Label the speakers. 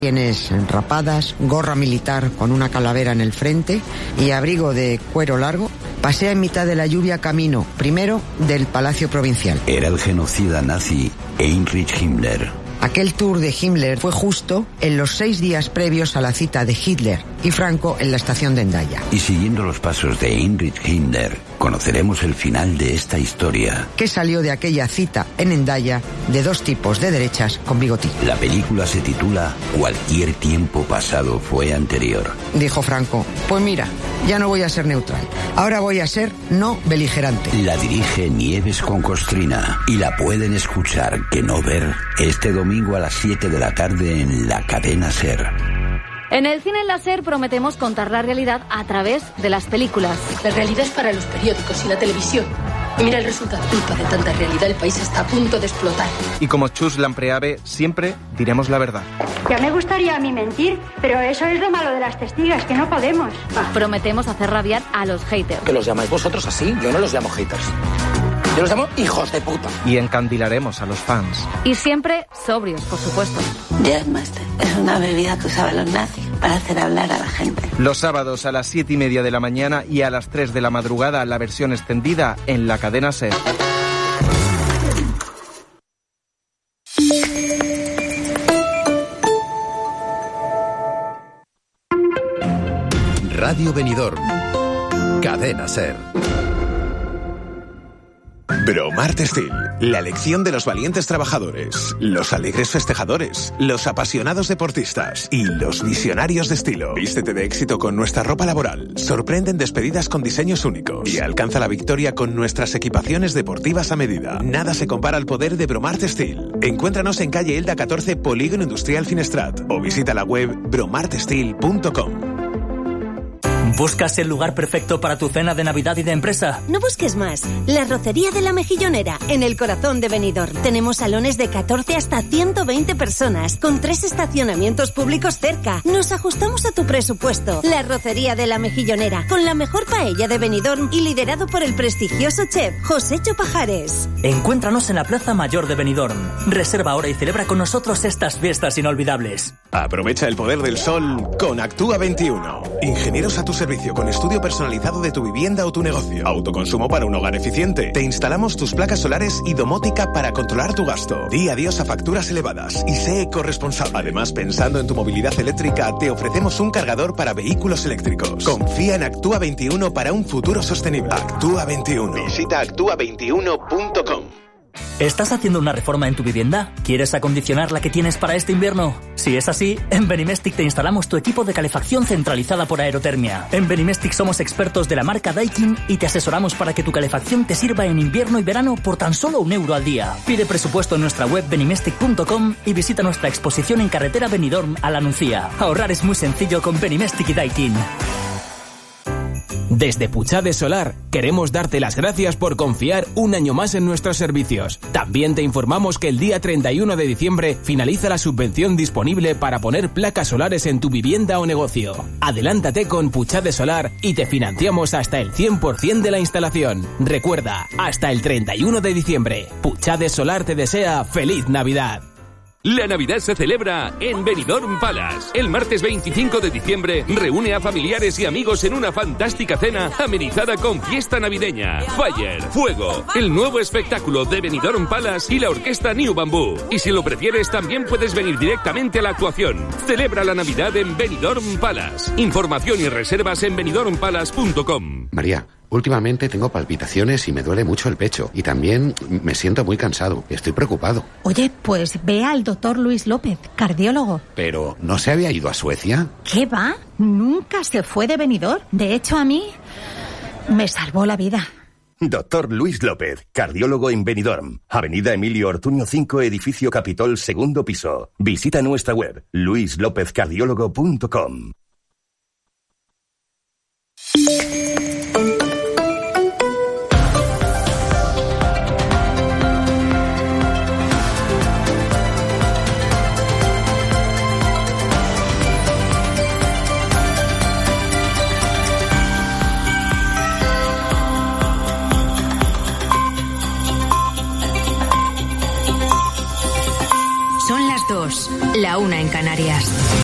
Speaker 1: Tienes rapadas, gorra militar con una calavera en el frente y abrigo de cuero largo. Pasea en mitad de la lluvia camino, primero, del Palacio Provincial.
Speaker 2: Era el genocida nazi Heinrich Himmler.
Speaker 1: Aquel tour de Himmler fue justo en los 6 días previos a la cita de Hitler y Franco en la estación de Hendaya.
Speaker 2: Y siguiendo los pasos de Heinrich Himmler, conoceremos el final de esta historia.
Speaker 1: ¿Qué salió de aquella cita en Hendaya de 2 tipos de derechas con bigotín?
Speaker 2: La película se titula Cualquier tiempo pasado fue anterior.
Speaker 1: Dijo Franco, pues mira, ya no voy a ser neutral. Ahora voy a ser no beligerante.
Speaker 2: La dirige Nieves con Costrina y la pueden escuchar, que no ver, este domingo a las 7 de la tarde en la cadena SER.
Speaker 3: En el cine láser prometemos contar la realidad a través de las películas.
Speaker 4: La realidad es para los periódicos y la televisión. Y mira el resultado. Culpa de tanta realidad, el país está a punto de explotar.
Speaker 5: Y como Chus Lampreave, siempre diremos la verdad.
Speaker 6: Ya me gustaría a mí mentir, pero eso es lo malo de las testigas, que no podemos.
Speaker 3: Prometemos hacer rabiar a los haters.
Speaker 7: ¿Que los llamáis vosotros así? Yo no los llamo haters. Yo los llamo hijos de puta.
Speaker 5: Y encandilaremos a los fans.
Speaker 3: Y siempre sobrios, por supuesto.
Speaker 8: Jazzmaster es una bebida que usaban los nazis para hacer hablar a la gente.
Speaker 5: Los sábados a las 7:30 de la mañana y a las 3 de la madrugada la versión extendida en la cadena SER.
Speaker 9: Radio Benidorm. Cadena SER.
Speaker 10: Bromart Steel, la elección de los valientes trabajadores, los alegres festejadores, los apasionados deportistas y los visionarios de estilo. Vístete de éxito con nuestra ropa laboral, sorprende en despedidas con diseños únicos y alcanza la victoria con nuestras equipaciones deportivas a medida. Nada se compara al poder de Bromart Steel. Encuéntranos en calle Elda 14, Polígono Industrial Finestrat, o visita la web bromartsteel.com.
Speaker 11: ¿Buscas el lugar perfecto para tu cena de Navidad y de empresa?
Speaker 12: No busques más. La Rocería de la Mejillonera, en el corazón de Benidorm. Tenemos salones de 14 hasta 120 personas, con 3 estacionamientos públicos cerca. Nos ajustamos a tu presupuesto. La Rocería de la Mejillonera, con la mejor paella de Benidorm y liderado por el prestigioso chef Josécho Pajares.
Speaker 11: Encuéntranos en la Plaza Mayor de Benidorm. Reserva ahora y celebra con nosotros estas fiestas inolvidables.
Speaker 10: Aprovecha el poder del sol con Actúa 21. Ingenieros a tu servicio con estudio personalizado de tu vivienda o tu negocio. Autoconsumo para un hogar eficiente. Te instalamos tus placas solares y domótica para controlar tu gasto. Di adiós a facturas elevadas y sé ecorresponsable. Además, pensando en tu movilidad eléctrica, te ofrecemos un cargador para vehículos eléctricos. Confía en Actúa 21 para un futuro sostenible. Actúa 21. Visita actúa21.com.
Speaker 11: ¿Estás haciendo una reforma en tu vivienda? ¿Quieres acondicionar la que tienes para este invierno? Si es así, en Benimestic te instalamos tu equipo de calefacción centralizada por aerotermia. En Benimestic somos expertos de la marca Daikin y te asesoramos para que tu calefacción te sirva en invierno y verano por tan solo €1 al día. Pide presupuesto en nuestra web benimestic.com y visita nuestra exposición en carretera Benidorm a la Nucía. Ahorrar es muy sencillo con Benimestic y Daikin.
Speaker 13: Desde Puchade Solar queremos darte las gracias por confiar un año más en nuestros servicios. También te informamos que el día 31 de diciembre finaliza la subvención disponible para poner placas solares en tu vivienda o negocio. Adelántate con Puchade Solar y te financiamos hasta el 100% de la instalación. Recuerda, hasta el 31 de diciembre. Puchade Solar te desea ¡Feliz Navidad!
Speaker 14: La Navidad se celebra en Benidorm Palace. El martes 25 de diciembre reúne a familiares y amigos en una fantástica cena amenizada con fiesta navideña. Fire, Fuego, el nuevo espectáculo de Benidorm Palace y la orquesta New Bamboo. Y si lo prefieres, también puedes venir directamente a la actuación. Celebra la Navidad en Benidorm Palace. Información y reservas en benidormpalace.com.
Speaker 15: María, últimamente tengo palpitaciones y me duele mucho el pecho. Y también me siento muy cansado. Estoy preocupado.
Speaker 16: Oye, pues ve al doctor Luis López, cardiólogo.
Speaker 15: ¿Pero no se había ido a Suecia?
Speaker 16: ¿Qué va? Nunca se fue de Benidorm. De hecho, a mí me salvó la vida.
Speaker 17: Doctor Luis López, cardiólogo en Benidorm. Avenida Emilio Ortuño 5, edificio Capitol, segundo piso. Visita nuestra web, luislopezcardiólogo.com.
Speaker 18: Son las 2, la 1 en Canarias.